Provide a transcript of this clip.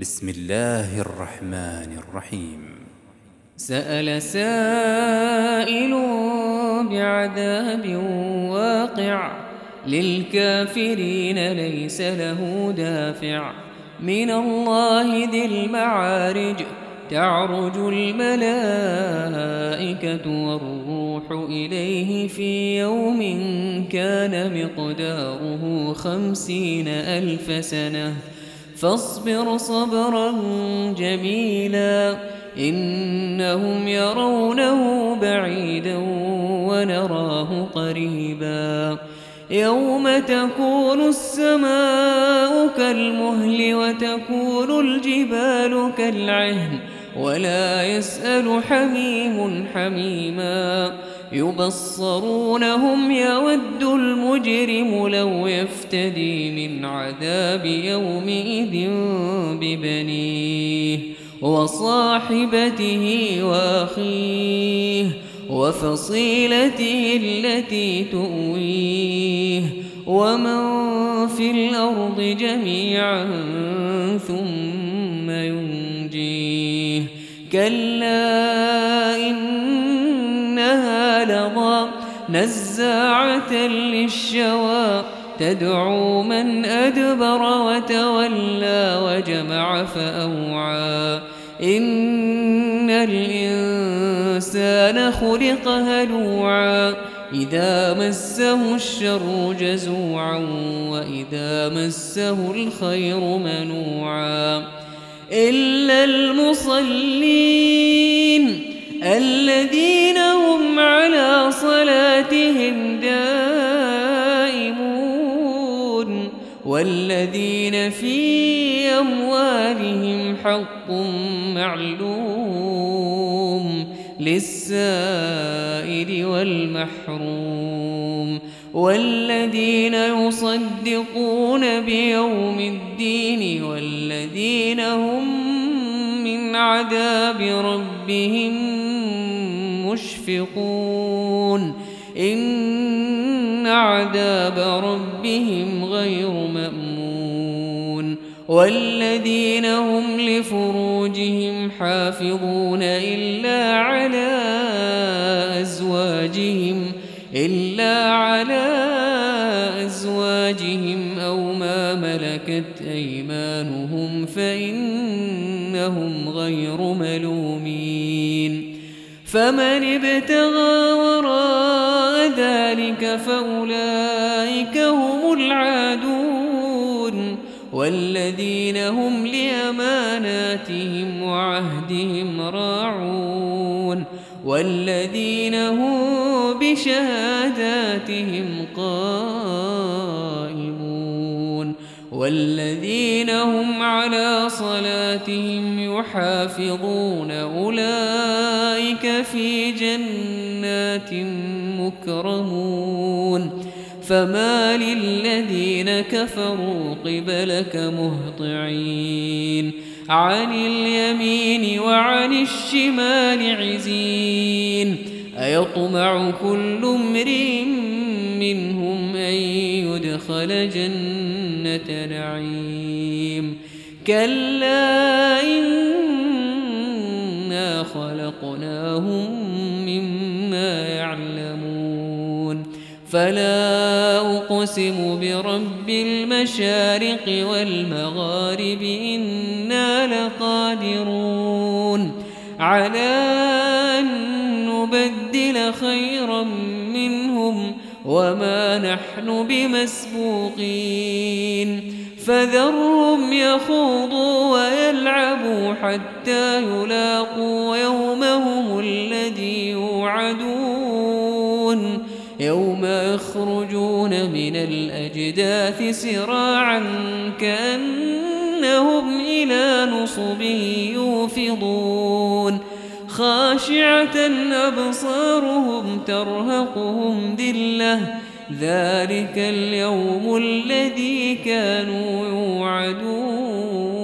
بسم الله الرحمن الرحيم. سأل سائل بعذاب واقع للكافرين ليس له دافع من الله ذي المعارج تعرج الملائكة والروح إليه في يوم كان مقداره 50,000 سنة فاصبر صبرا جميلا إنهم يرونه بعيدا ونراه قريبا يوم تكون السماء كالمهل وتكون الجبال كالعهن ولا يسأل حميم حميما يبصرونهم يود المجرم لو يفتدي من عذاب يومئذ ببنيه وصاحبته وأخيه وفصيلته التي تؤويه ومن في الأرض جميعا ثم ينجيه كلا إنها لظى نزاعة للشوى تدعو من أدبر وتولى وجمع فأوعى إن الإنسان خلق هلوعا إذا مسه الشر جزوعا وإذا مسه الخير منوعا إلا المصلين الذين هم على صلاتهم دائمون والذين في أموالهم حق معلوم للسائل والمحروم والذين يصدقون بيوم الدين والذين هم من عذاب ربهم مشفقون إن عذاب ربهم غير مأمون والذين هم لفروجهم حافظون إلا على أزواجهم أو ما ملكت أيمانهم فإنهم غير ملومين فمن ابتغى وراء ذلك فأولئك هم العادون والذين هم لأماناتهم وعهدهم راعون والذين هم بشهاداتهم قائمون والذين هم على صلاتهم يحافظون أولئك في جنات مكرمون فما للذين كفروا قبلك مهطعين عن اليمين وعن الشمال عزين أيطمع كل امرئ منهم أن يدخل جنة نعيم كلا إنا خلقناهم مما يعلمون فلا أقسم برب المشارق والمغارب إنا لقادرون على أن نبدل خيرا منهم وما نحن بمسبوقين فذرهم يخوضوا ويلعبوا حتى يلاقوا يومهم الذي يوعدون يوم يخرجون من الأجداث سراعا كأنهم إلى نصب يوفضون خاشعة أبصارهم ترهقهم ذلة ذلك اليوم الذي كانوا يوعدون